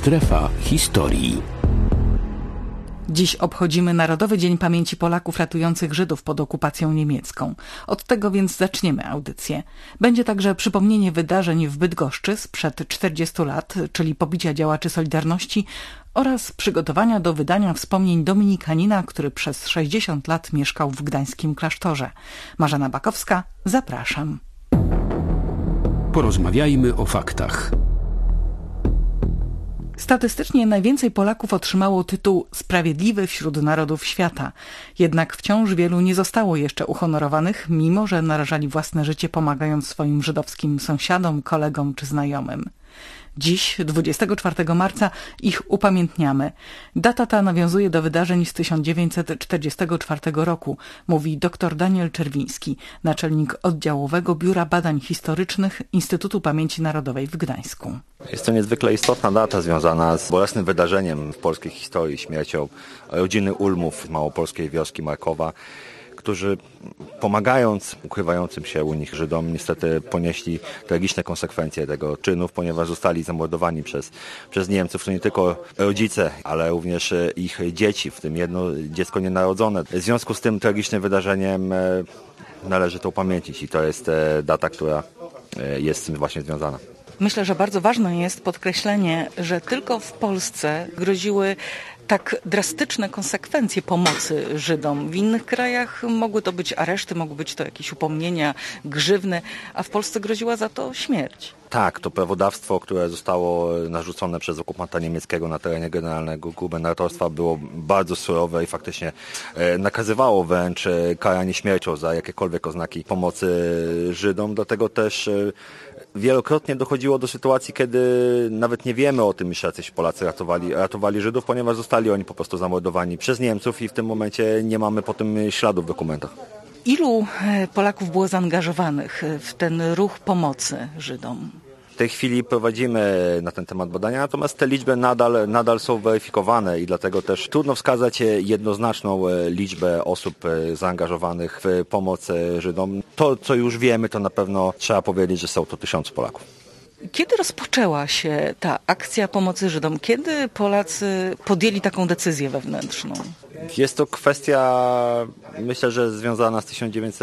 Strefa historii. Dziś obchodzimy Narodowy Dzień Pamięci Polaków ratujących Żydów pod okupacją niemiecką. Od tego więc zaczniemy audycję. Będzie także przypomnienie wydarzeń w Bydgoszczy sprzed 40 lat, czyli pobicia działaczy Solidarności, oraz przygotowania do wydania wspomnień dominikanina, który przez 60 lat mieszkał w gdańskim klasztorze. Marzena Bakowska, zapraszam. Porozmawiajmy o faktach. Statystycznie najwięcej Polaków otrzymało tytuł Sprawiedliwy wśród Narodów Świata. Jednak wciąż wielu nie zostało jeszcze uhonorowanych, mimo że narażali własne życie pomagając swoim żydowskim sąsiadom, kolegom czy znajomym. Dziś, 24 marca, ich upamiętniamy. Data ta nawiązuje do wydarzeń z 1944 roku, mówi dr Daniel Czerwiński, naczelnik oddziałowego Biura Badań Historycznych Instytutu Pamięci Narodowej w Gdańsku. Jest to niezwykle istotna data związana z bolesnym wydarzeniem w polskiej historii, śmiercią rodziny Ulmów z małopolskiej wioski Markowa, którzy pomagając ukrywającym się u nich Żydom niestety ponieśli tragiczne konsekwencje tego czynu, ponieważ zostali zamordowani przez Niemców. To nie tylko rodzice, ale również ich dzieci, w tym jedno dziecko nienarodzone. W związku z tym tragicznym wydarzeniem należy to upamiętnić i to jest data, która jest z tym właśnie związana. Myślę, że bardzo ważne jest podkreślenie, że tylko w Polsce groziły tak drastyczne konsekwencje pomocy Żydom. W innych krajach mogły to być areszty, mogły być to jakieś upomnienia, grzywny, a w Polsce groziła za to śmierć. Tak, to prawodawstwo, które zostało narzucone przez okupanta niemieckiego na terenie generalnego gubernatorstwa było bardzo surowe i faktycznie nakazywało wręcz karanie śmiercią za jakiekolwiek oznaki pomocy Żydom. Dlatego też wielokrotnie dochodziło do sytuacji, kiedy nawet nie wiemy o tym, iż jacyś Polacy ratowali Żydów, ponieważ zostali oni po prostu zamordowani przez Niemców i w tym momencie nie mamy po tym śladu w dokumentach. Ilu Polaków było zaangażowanych w ten ruch pomocy Żydom? W tej chwili prowadzimy na ten temat badania, natomiast te liczby nadal są weryfikowane i dlatego też trudno wskazać jednoznaczną liczbę osób zaangażowanych w pomoc Żydom. To, co już wiemy, to na pewno trzeba powiedzieć, że są to tysiące Polaków. Kiedy rozpoczęła się ta akcja pomocy Żydom? Kiedy Polacy podjęli taką decyzję wewnętrzną? Jest to kwestia, myślę, że związana z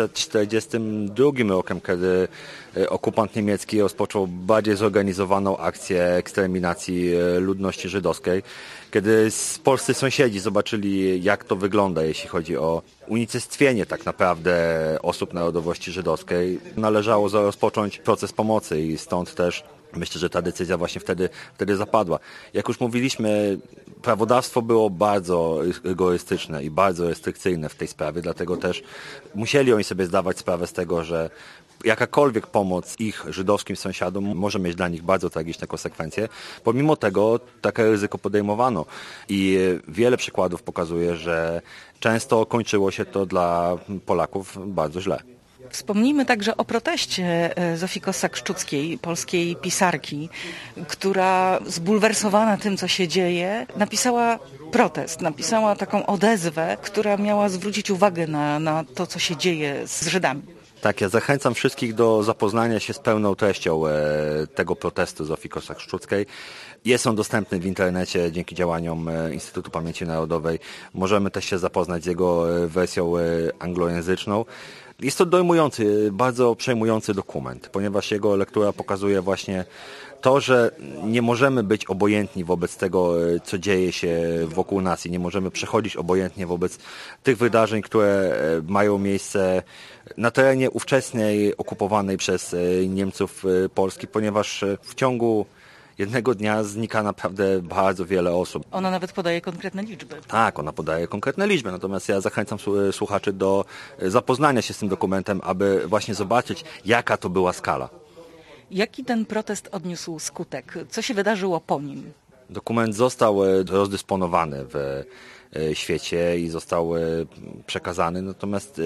1942 rokiem, kiedy okupant niemiecki rozpoczął bardziej zorganizowaną akcję eksterminacji ludności żydowskiej. Kiedy polscy sąsiedzi zobaczyli, jak to wygląda, jeśli chodzi o unicestwienie tak naprawdę osób narodowości żydowskiej, należało rozpocząć proces pomocy i stąd też myślę, że ta decyzja właśnie wtedy zapadła. Jak już mówiliśmy, prawodawstwo było bardzo rygorystyczne i bardzo restrykcyjne w tej sprawie, dlatego też musieli oni sobie zdawać sprawę z tego, że jakakolwiek pomoc ich żydowskim sąsiadom może mieć dla nich bardzo tragiczne konsekwencje. Pomimo tego takie ryzyko podejmowano i wiele przykładów pokazuje, że często kończyło się to dla Polaków bardzo źle. Wspomnijmy także o proteście Zofii Kossak-Szczuckiej, polskiej pisarki, która zbulwersowana tym, co się dzieje, napisała protest, napisała taką odezwę, która miała zwrócić uwagę na to, co się dzieje z Żydami. Tak, ja zachęcam wszystkich do zapoznania się z pełną treścią tego protestu Zofii Kossak-Szczuckiej. Jest on dostępny w internecie dzięki działaniom Instytutu Pamięci Narodowej. Możemy też się zapoznać z jego wersją anglojęzyczną. Jest to dojmujący, bardzo przejmujący dokument, ponieważ jego lektura pokazuje właśnie to, że nie możemy być obojętni wobec tego, co dzieje się wokół nas i nie możemy przechodzić obojętnie wobec tych wydarzeń, które mają miejsce na terenie ówczesnej, okupowanej przez Niemców Polski, ponieważ w ciągu jednego dnia znika naprawdę bardzo wiele osób. Ona nawet podaje konkretne liczby. Tak, ona podaje konkretne liczby, natomiast ja zachęcam słuchaczy do zapoznania się z tym dokumentem, aby właśnie zobaczyć, jaka to była skala. Jaki ten protest odniósł skutek? Co się wydarzyło po nim? Dokument został rozdysponowany w świecie i został przekazany, natomiast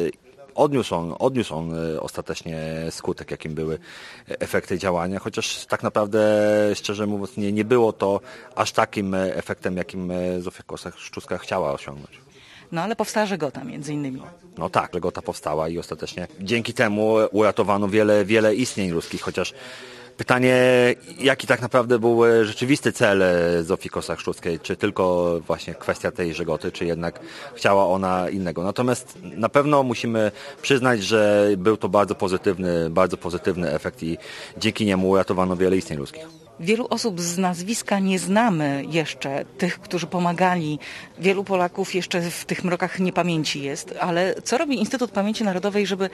odniósł on ostatecznie skutek, jakim były efekty działania, chociaż tak naprawdę, szczerze mówiąc, nie było to aż takim efektem, jakim Zofia Kossak-Szczucka chciała osiągnąć. No ale powstała Żegota między innymi. No tak, Żegota powstała i ostatecznie dzięki temu uratowano wiele istnień ludzkich, chociaż Pytanie, jaki tak naprawdę był rzeczywisty cel Zofii Kossak-Szczuckiej, czy tylko właśnie kwestia tej żegoty, czy jednak chciała ona innego. Natomiast na pewno musimy przyznać, że był to bardzo pozytywny efekt i dzięki niemu uratowano wiele istnień ludzkich. Wielu osób z nazwiska nie znamy jeszcze, tych, którzy pomagali. Wielu Polaków jeszcze w tych mrokach niepamięci jest, ale co robi Instytut Pamięci Narodowej, żeby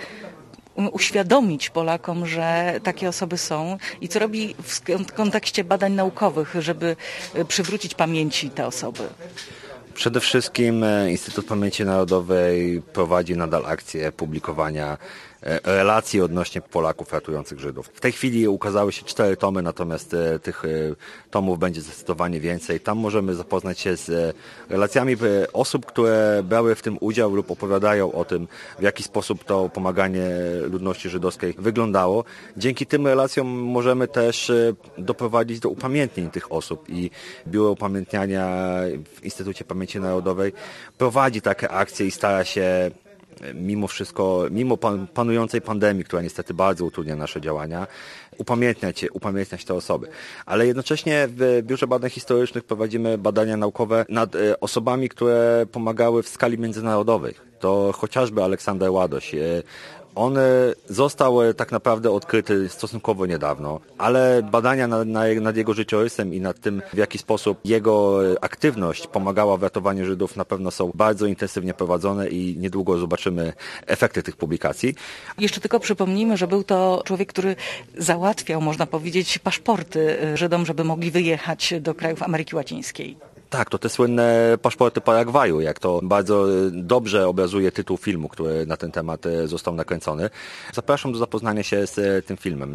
uświadomić Polakom, że takie osoby są i co robi w kontekście badań naukowych, żeby przywrócić pamięci te osoby? Przede wszystkim Instytut Pamięci Narodowej prowadzi nadal akcję publikowania relacji odnośnie Polaków ratujących Żydów. W tej chwili ukazały się 4 tomy, natomiast tych tomów będzie zdecydowanie więcej. Tam możemy zapoznać się z relacjami osób, które brały w tym udział lub opowiadają o tym, w jaki sposób to pomaganie ludności żydowskiej wyglądało. Dzięki tym relacjom możemy też doprowadzić do upamiętnień tych osób i Biuro Upamiętniania w Instytucie Pamięci Narodowej prowadzi takie akcje i stara się mimo wszystko, mimo panującej pandemii, która niestety bardzo utrudnia nasze działania, upamiętniać te osoby. Ale jednocześnie w Biurze Badań Historycznych prowadzimy badania naukowe nad osobami, które pomagały w skali międzynarodowej. To chociażby Aleksander Ładoś. On został tak naprawdę odkryty stosunkowo niedawno, ale badania nad jego życiorysem i nad tym, w jaki sposób jego aktywność pomagała w ratowaniu Żydów, na pewno są bardzo intensywnie prowadzone i niedługo zobaczymy efekty tych publikacji. Jeszcze tylko przypomnijmy, że był to człowiek, który załatwiał, można powiedzieć, paszporty Żydom, żeby mogli wyjechać do krajów Ameryki Łacińskiej. Tak, to te słynne paszporty Paragwaju, jak to bardzo dobrze obrazuje tytuł filmu, który na ten temat został nakręcony. Zapraszam do zapoznania się z tym filmem.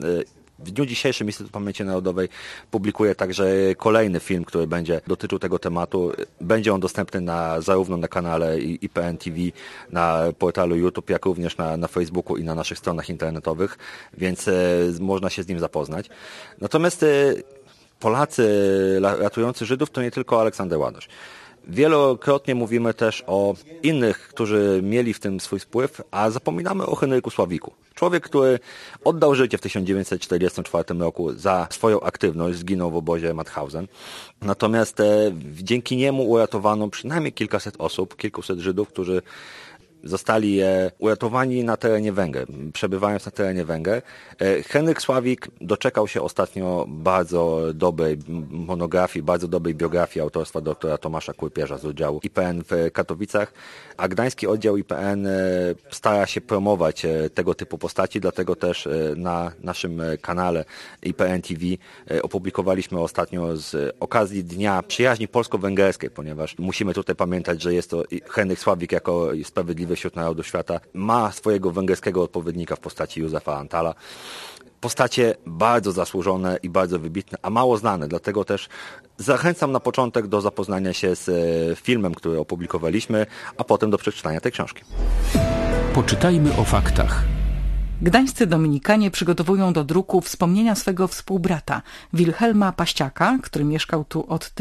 W dniu dzisiejszym Instytut Pamięci Narodowej publikuje także kolejny film, który będzie dotyczył tego tematu. Będzie on dostępny zarówno na kanale IPN TV, na portalu YouTube, jak również na Facebooku i na naszych stronach internetowych, więc można się z nim zapoznać. Natomiast Polacy ratujący Żydów to nie tylko Aleksander Ładoś. Wielokrotnie mówimy też o innych, którzy mieli w tym swój wpływ, a zapominamy o Henryku Sławiku. Człowiek, który oddał życie w 1944 roku za swoją aktywność, zginął w obozie Mauthausen. Natomiast dzięki niemu uratowano przynajmniej kilkuset Żydów, którzy zostali uratowani na terenie Węgier, przebywając na terenie Węgier. Henryk Sławik doczekał się ostatnio bardzo dobrej monografii, bardzo dobrej biografii autorstwa doktora Tomasza Kurpierza z oddziału IPN w Katowicach, a gdański oddział IPN stara się promować tego typu postaci, dlatego też na naszym kanale IPN TV opublikowaliśmy ostatnio z okazji Dnia Przyjaźni Polsko-Węgierskiej, ponieważ musimy tutaj pamiętać, że jest to Henryk Sławik jako sprawiedliwy wśród narodów świata, ma swojego węgierskiego odpowiednika w postaci Józefa Antala. Postacie bardzo zasłużone i bardzo wybitne, a mało znane, dlatego też zachęcam na początek do zapoznania się z filmem, który opublikowaliśmy, a potem do przeczytania tej książki. Poczytajmy o faktach. Gdańscy dominikanie przygotowują do druku wspomnienia swego współbrata, Wilhelma Paściaka, który mieszkał tu od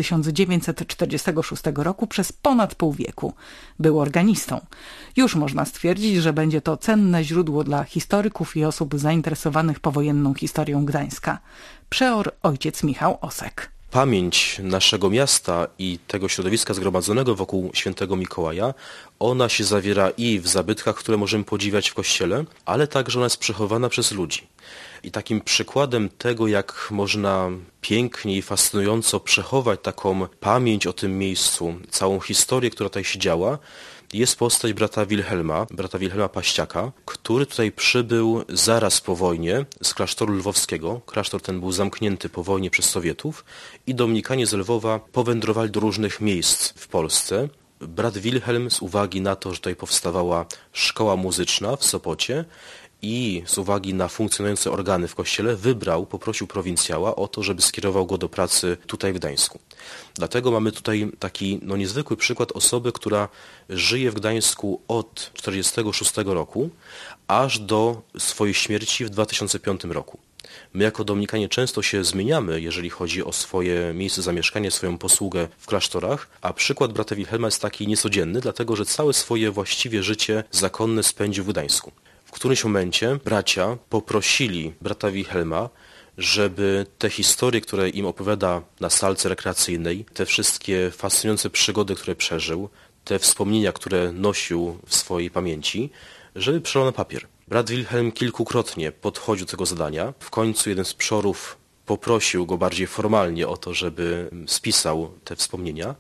1946 roku przez ponad pół wieku. Był organistą. Już można stwierdzić, że będzie to cenne źródło dla historyków i osób zainteresowanych powojenną historią Gdańska. Przeor ojciec Michał Osek. Pamięć naszego miasta i tego środowiska zgromadzonego wokół świętego Mikołaja, ona się zawiera i w zabytkach, które możemy podziwiać w kościele, ale także ona jest przechowana przez ludzi. I takim przykładem tego, jak można pięknie i fascynująco przechować taką pamięć o tym miejscu, całą historię, która tutaj się działa, jest postać brata Wilhelma Paściaka, który tutaj przybył zaraz po wojnie z klasztoru lwowskiego. Klasztor ten był zamknięty po wojnie przez Sowietów i dominikanie z Lwowa powędrowali do różnych miejsc w Polsce. Brat Wilhelm z uwagi na to, że tutaj powstawała szkoła muzyczna w Sopocie i z uwagi na funkcjonujące organy w kościele poprosił prowincjała o to, żeby skierował go do pracy tutaj w Gdańsku. Dlatego mamy tutaj taki niezwykły przykład osoby, która żyje w Gdańsku od 1946 roku aż do swojej śmierci w 2005 roku. My jako dominikanie często się zmieniamy, jeżeli chodzi o swoje miejsce zamieszkania, swoją posługę w klasztorach, a przykład brata Wilhelma jest taki niecodzienny, dlatego że całe swoje właściwie życie zakonne spędził w Gdańsku. W którymś momencie bracia poprosili brata Wilhelma, żeby te historie, które im opowiada na salce rekreacyjnej, te wszystkie fascynujące przygody, które przeżył, te wspomnienia, które nosił w swojej pamięci, żeby przelał na papier. Brat Wilhelm kilkukrotnie podchodził do tego zadania. W końcu jeden z przorów poprosił go bardziej formalnie o to, żeby spisał te wspomnienia.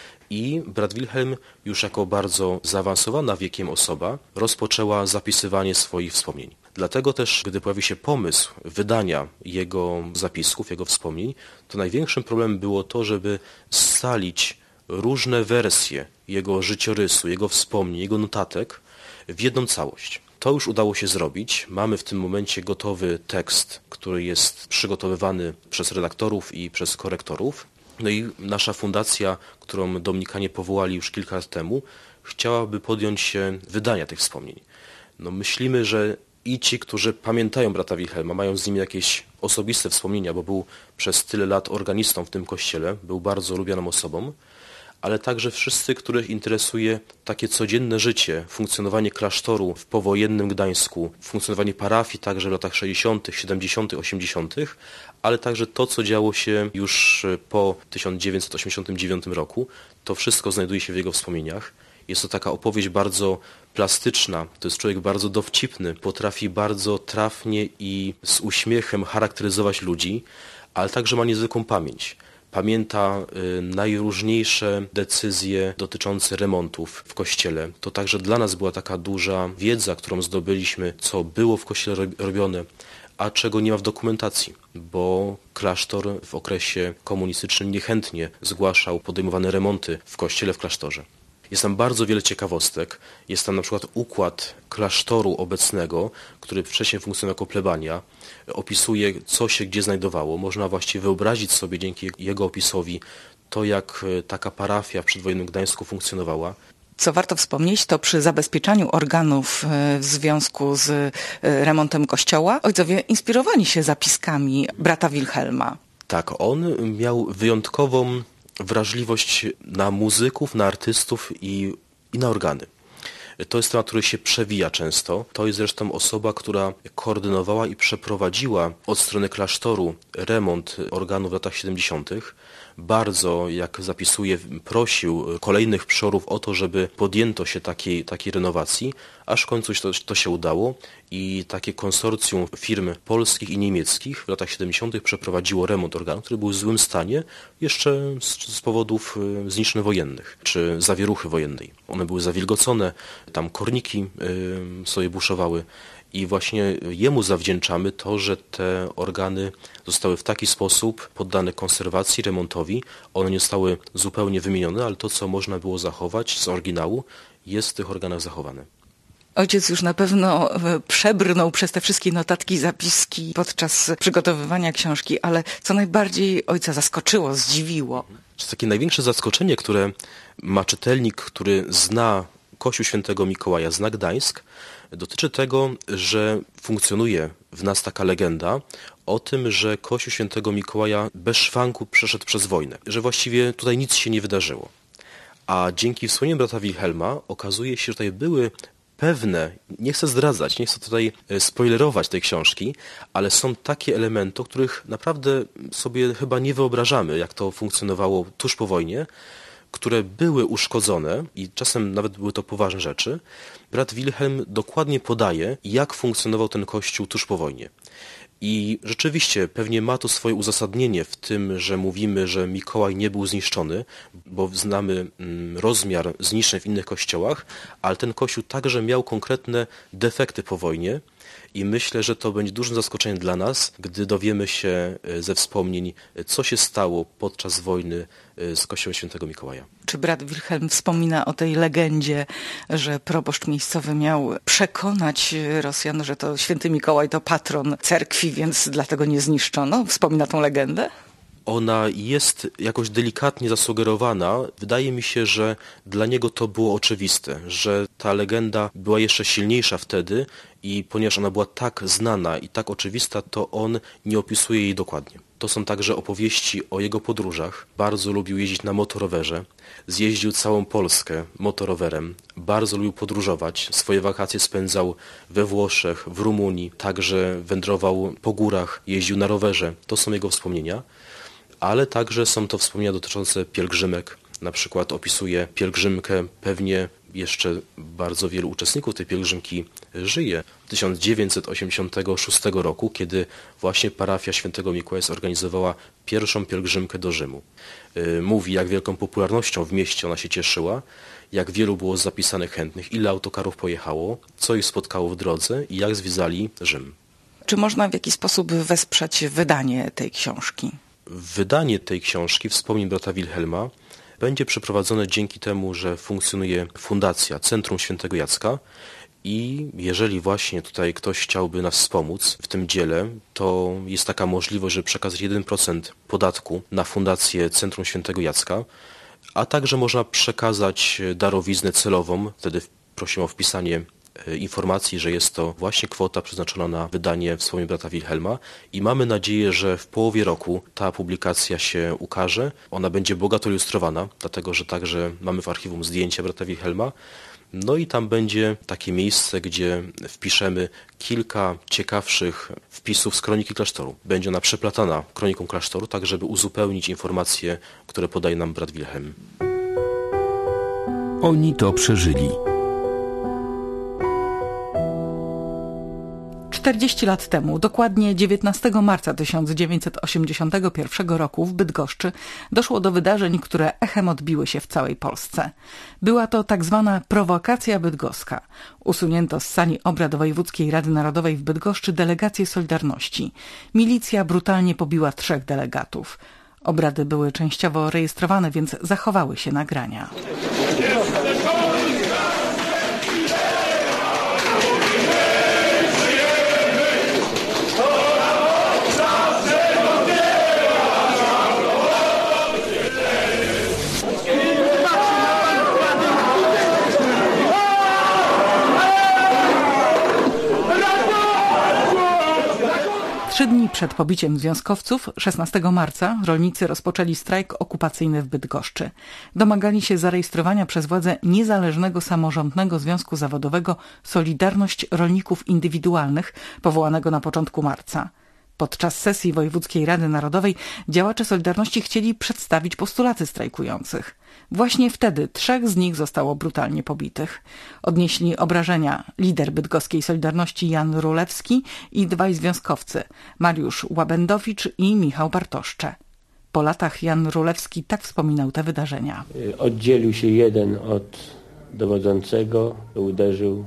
I brat Wilhelm, już jako bardzo zaawansowana wiekiem osoba, rozpoczęła zapisywanie swoich wspomnień. Dlatego też, gdy pojawił się pomysł wydania jego zapisków, jego wspomnień, to największym problemem było to, żeby scalić różne wersje jego życiorysu, jego wspomnień, jego notatek w jedną całość. To już udało się zrobić. Mamy w tym momencie gotowy tekst, który jest przygotowywany przez redaktorów i przez korektorów. No i nasza fundacja, którą Dominikanie powołali już kilka lat temu, chciałaby podjąć się wydania tych wspomnień. No myślimy, że i ci, którzy pamiętają brata Wilhelma, mają z nim jakieś osobiste wspomnienia, bo był przez tyle lat organistą w tym kościele, był bardzo lubianą osobą, ale także wszyscy, których interesuje takie codzienne życie, funkcjonowanie klasztoru w powojennym Gdańsku, funkcjonowanie parafii także w latach 60., 70., 80., ale także to, co działo się już po 1989 roku. To wszystko znajduje się w jego wspomnieniach. Jest to taka opowieść bardzo plastyczna, to jest człowiek bardzo dowcipny, potrafi bardzo trafnie i z uśmiechem charakteryzować ludzi, ale także ma niezwykłą pamięć. Pamięta najróżniejsze decyzje dotyczące remontów w kościele. To także dla nas była taka duża wiedza, którą zdobyliśmy, co było w kościele robione, a czego nie ma w dokumentacji, bo klasztor w okresie komunistycznym niechętnie zgłaszał podejmowane remonty w kościele, w klasztorze. Jest tam bardzo wiele ciekawostek. Jest tam na przykład układ klasztoru obecnego, który wcześniej funkcjonował jako plebania. Opisuje, co się gdzie znajdowało. Można właściwie wyobrazić sobie dzięki jego opisowi to, jak taka parafia w przedwojennym Gdańsku funkcjonowała. Co warto wspomnieć, to przy zabezpieczaniu organów w związku z remontem kościoła ojcowie inspirowani się zapiskami brata Wilhelma. Tak, on miał wyjątkową wrażliwość na muzyków, na artystów i na organy. To jest temat, który się przewija często. To jest zresztą osoba, która koordynowała i przeprowadziła od strony klasztoru remont organów w latach 70. Bardzo, jak zapisuje, prosił kolejnych przorów o to, żeby podjęto się takiej renowacji, aż w końcu to się udało i takie konsorcjum firm polskich i niemieckich w latach 70. przeprowadziło remont organu, który był w złym stanie jeszcze z powodów zniszczeń wojennych czy zawieruchy wojennej. One były zawilgocone, tam korniki sobie buszowały. I właśnie jemu zawdzięczamy to, że te organy zostały w taki sposób poddane konserwacji, remontowi. One nie zostały zupełnie wymienione, ale to, co można było zachować z oryginału, jest w tych organach zachowane. Ojciec już na pewno przebrnął przez te wszystkie notatki, zapiski podczas przygotowywania książki, ale co najbardziej ojca zaskoczyło, zdziwiło? Takie największe zaskoczenie, które ma czytelnik, który zna Kościół Świętego Mikołaja, zna Gdańsk, dotyczy tego, że funkcjonuje w nas taka legenda o tym, że Kościół Świętego Mikołaja bez szwanku przeszedł przez wojnę, że właściwie tutaj nic się nie wydarzyło. A dzięki wspomnieniom brata Wilhelma okazuje się, że tutaj były pewne, nie chcę zdradzać, nie chcę tutaj spoilerować tej książki, ale są takie elementy, o których naprawdę sobie chyba nie wyobrażamy, jak to funkcjonowało tuż po wojnie, które były uszkodzone i czasem nawet były to poważne rzeczy. Brat Wilhelm dokładnie podaje, jak funkcjonował ten kościół tuż po wojnie. I rzeczywiście pewnie ma to swoje uzasadnienie w tym, że mówimy, że Mikołaj nie był zniszczony, bo znamy rozmiar zniszczeń w innych kościołach, ale ten kościół także miał konkretne defekty po wojnie i myślę, że to będzie dużym zaskoczeniem dla nas, gdy dowiemy się ze wspomnień, co się stało podczas wojny z Kościołem Świętego Mikołaja. Czy brat Wilhelm wspomina o tej legendzie, że proboszcz miejscowy miał przekonać Rosjan, że to Święty Mikołaj to patron cerkwi, więc dlatego nie zniszczono? Wspomina tą legendę? Ona jest jakoś delikatnie zasugerowana. Wydaje mi się, że dla niego to było oczywiste, że ta legenda była jeszcze silniejsza wtedy i ponieważ ona była tak znana i tak oczywista, to on nie opisuje jej dokładnie. To są także opowieści o jego podróżach. Bardzo lubił jeździć na motorowerze. Zjeździł całą Polskę motorowerem. Bardzo lubił podróżować. Swoje wakacje spędzał we Włoszech, w Rumunii. Także wędrował po górach, jeździł na rowerze. To są jego wspomnienia. Ale także są to wspomnienia dotyczące pielgrzymek. Na przykład opisuje pielgrzymkę, pewnie jeszcze bardzo wielu uczestników tej pielgrzymki żyje. 1986 roku, kiedy właśnie parafia Świętego Mikołaja zorganizowała pierwszą pielgrzymkę do Rzymu. Mówi, jak wielką popularnością w mieście ona się cieszyła, jak wielu było zapisanych chętnych, ile autokarów pojechało, co ich spotkało w drodze i jak zwiedzali Rzym. Czy można w jakiś sposób wesprzeć wydanie tej książki? Wydanie tej książki, wspomnień brata Wilhelma, będzie przeprowadzone dzięki temu, że funkcjonuje fundacja Centrum Świętego Jacka i jeżeli właśnie tutaj ktoś chciałby nas wspomóc w tym dziele, to jest taka możliwość, żeby przekazać 1% podatku na fundację Centrum Świętego Jacka, a także można przekazać darowiznę celową, wtedy prosimy o wpisanie informacji, że jest to właśnie kwota przeznaczona na wydanie wspomnień brata Wilhelma i mamy nadzieję, że w połowie roku ta publikacja się ukaże. Ona będzie bogato ilustrowana, dlatego że także mamy w archiwum zdjęcia brata Wilhelma. No i tam będzie takie miejsce, gdzie wpiszemy kilka ciekawszych wpisów z kroniki klasztoru. Będzie ona przeplatana kroniką klasztoru, tak żeby uzupełnić informacje, które podaje nam brat Wilhelm. Oni to przeżyli. 40 lat temu, dokładnie 19 marca 1981 roku w Bydgoszczy doszło do wydarzeń, które echem odbiły się w całej Polsce. Była to tak zwana prowokacja bydgoska. Usunięto z sali obrad Wojewódzkiej Rady Narodowej w Bydgoszczy delegację Solidarności. Milicja brutalnie pobiła 3 delegatów. Obrady były częściowo rejestrowane, więc zachowały się nagrania. Trzy dni przed pobiciem związkowców, 16 marca, rolnicy rozpoczęli strajk okupacyjny w Bydgoszczy. Domagali się zarejestrowania przez władze niezależnego samorządnego związku zawodowego Solidarność Rolników Indywidualnych, powołanego na początku marca. Podczas sesji Wojewódzkiej Rady Narodowej działacze Solidarności chcieli przedstawić postulaty strajkujących. Właśnie wtedy 3 z nich zostało brutalnie pobitych. Odnieśli obrażenia lider bydgoskiej Solidarności Jan Rulewski i 2 związkowcy, Mariusz Łabędowicz i Michał Bartoszcze. Po latach Jan Rulewski tak wspominał te wydarzenia. Oddzielił się jeden od dowodzącego, uderzył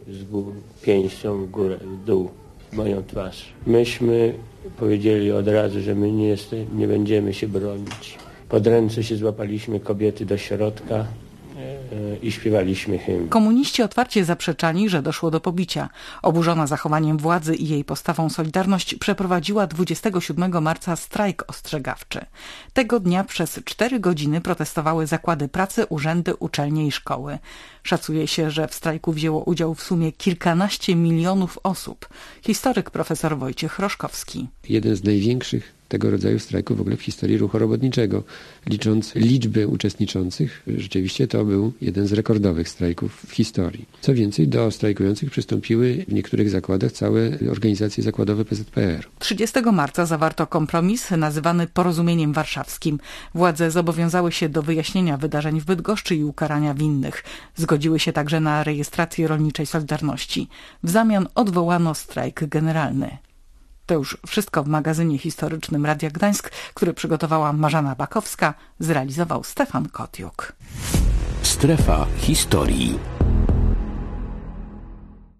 pięścią w górę, w dół. Moją twarz. Myśmy powiedzieli od razu, że my nie będziemy się bronić. Pod ręce się złapaliśmy kobiety do środka i śpiewaliśmy hymn. Komuniści otwarcie zaprzeczali, że doszło do pobicia. Oburzona zachowaniem władzy i jej postawą Solidarność przeprowadziła 27 marca strajk ostrzegawczy. Tego dnia przez 4 godziny protestowały zakłady pracy, urzędy, uczelnie i szkoły. Szacuje się, że w strajku wzięło udział w sumie kilkanaście milionów osób. Historyk profesor Wojciech Roszkowski. Jeden z największych tego rodzaju strajków w ogóle w historii ruchu robotniczego. Licząc liczby uczestniczących, rzeczywiście to był jeden z rekordowych strajków w historii. Co więcej, do strajkujących przystąpiły w niektórych zakładach całe organizacje zakładowe PZPR. 30 marca zawarto kompromis nazywany Porozumieniem Warszawskim. Władze zobowiązały się do wyjaśnienia wydarzeń w Bydgoszczy i ukarania winnych. Zgodziły się także na rejestrację rolniczej Solidarności. W zamian odwołano strajk generalny. To już wszystko w magazynie historycznym Radia Gdańsk, który przygotowała Marzena Bakowska, zrealizował Stefan Kotiuk. Strefa historii.